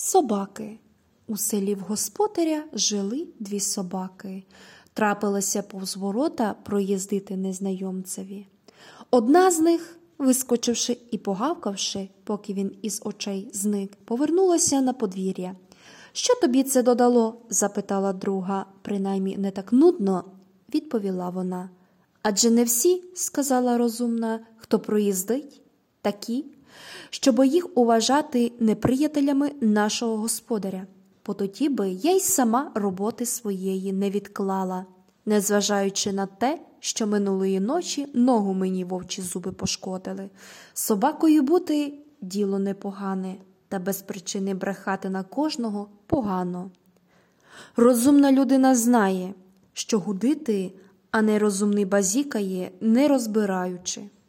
Собаки. У селі в господаря жили 2 собаки. Трапилося повз ворота проїздити незнайомцеві. Одна з них, вискочивши і погавкавши, поки він із очей зник, повернулася на подвір'я. «Що тобі це додало?» – запитала друга. «Принаймні не так нудно», – відповіла вона. «Адже не всі, – сказала розумна, – хто проїздить, такі, щоб їх уважати неприятелями нашого господаря. Бо тоді би я й сама роботи своєї не відклала, незважаючи на те, що минулої ночі ногу мені вовчі зуби пошкодили. Собакою бути – діло непогане, та без причини брехати на кожного – погано. Розумна людина знає, що гудити, а нерозумний базікає, не розбираючи».